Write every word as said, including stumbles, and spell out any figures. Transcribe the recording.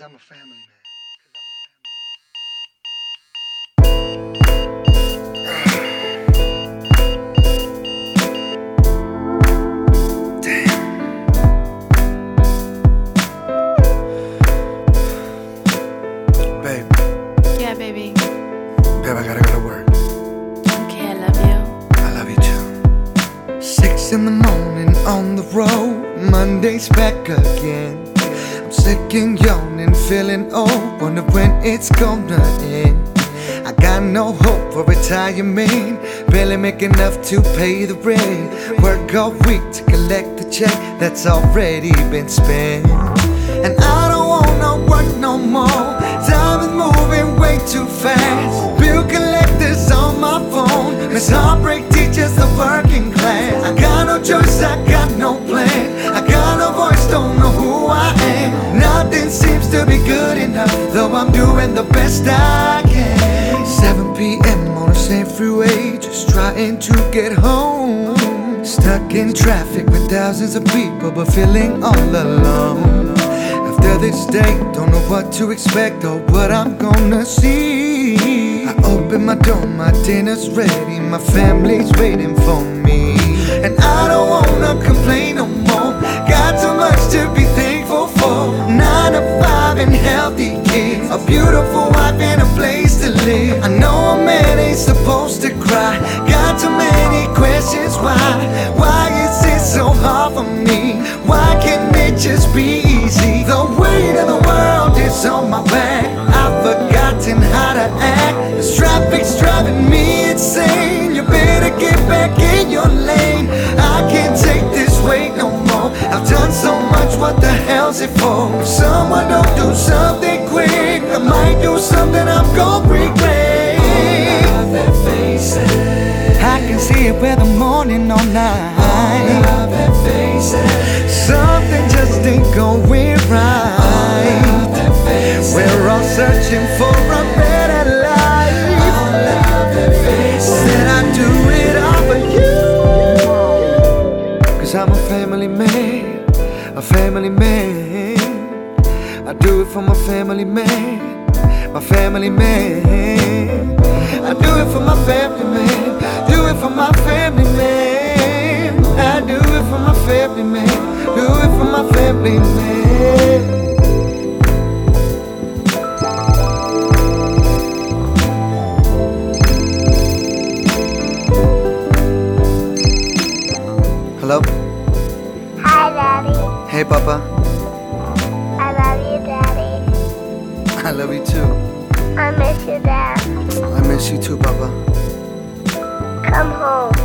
I'm a family man. Babe, Yeah, baby. babe, I gotta go to work. Okay, I love you. I love you too. Six in the morning on the road, Monday's back again. I'm sick and yawning, feeling old, wonder when it's gonna end. I got no hope for retirement, barely make enough to pay the rent. Work all week to collect the check that's already been spent. And I don't wanna work no more, time is moving way too fast. Bill collectors on my phone, Miss Heartbreak teaches the working class. I got no choice, I got no plan, I got no voice, don't know who I am. Nothing seems to be good enough, though I'm doing the best I can. seven p m on the same freeway, just trying to get home. Stuck in traffic with thousands of people, but feeling all alone. After this day, don't know what to expect or what I'm gonna see. I open my door, my dinner's ready, my family's waiting for me. And I don't wanna complain no more, got too much to be thankful for. Nine to five and healthy kids, a beautiful wife and a place to live. I know a man ain't supposed to cry, got too many questions why. Why is it so hard for me? Why can't it just be easy? The weight of the world is on my back, I've forgotten how to act. This traffic's driving me insane, you better get back in your lane. I can't take this weight no more, I've done so much, what the hell's it for? If someone don't do something quick, I might do something I'm gon' regret. All of their faces, I can see it where the morning all night. All of their faces, something just ain't going right. All of their faces, we're all searching for a better life. All of their faces, said I'd do it all for you, 'cause I'm a family man, a family man. I do it for my family man, my family man. I do it for my family man, do it for my family man. I do it for my family man, do it for my family man. Hello? Hi, Daddy. Hey, Papa. I love you, Daddy. I love you too. I miss you, Dad. I miss you too, Papa. Come home.